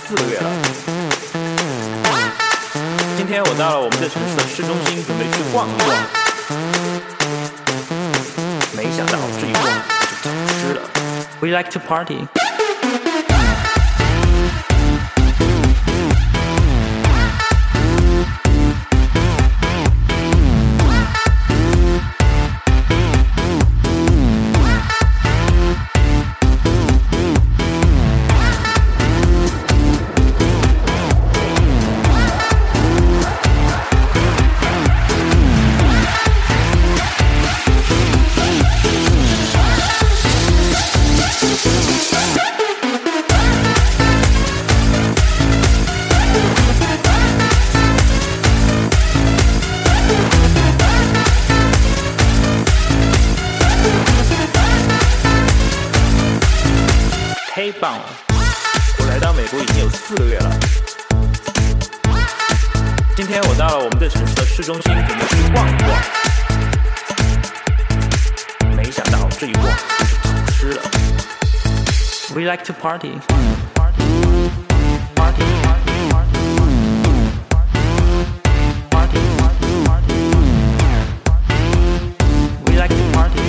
4个月了。今天我到了我们这城市的市中心，准备去逛一逛。没想到这一逛就走失了。We like to party。太棒了！我来到美国已经有4个月了。今天我到了我们这城市的市中心，准备去逛一逛。没想到这一逛就走失了。We like to party. Party, party, party, party, party, party. We like to party.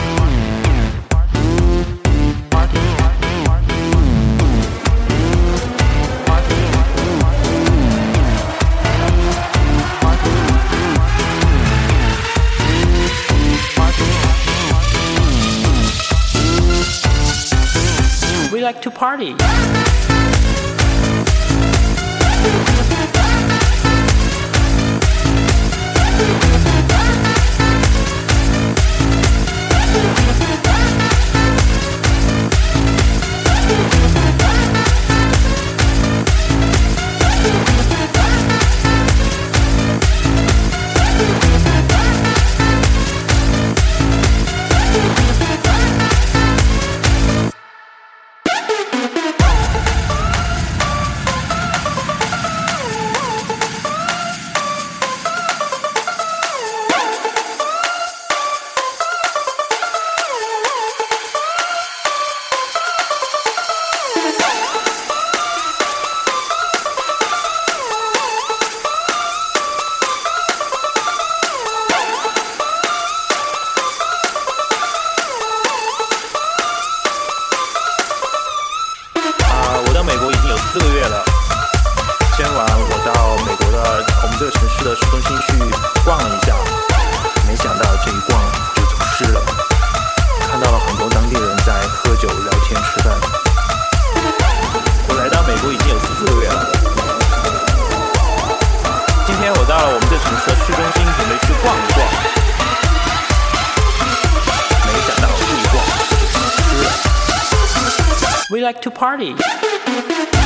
We like to party.我到美国已经有4个月了。今晚我到美国的我们这个城市的市中心去逛了一下，没想到这一逛就走失了。看到了很多当地人在喝酒、聊天、吃饭。我来到美国已经有4个月了。今天我到了我们这城市的市中心，准备去逛一逛。没想到这一逛就走失了。We like to party.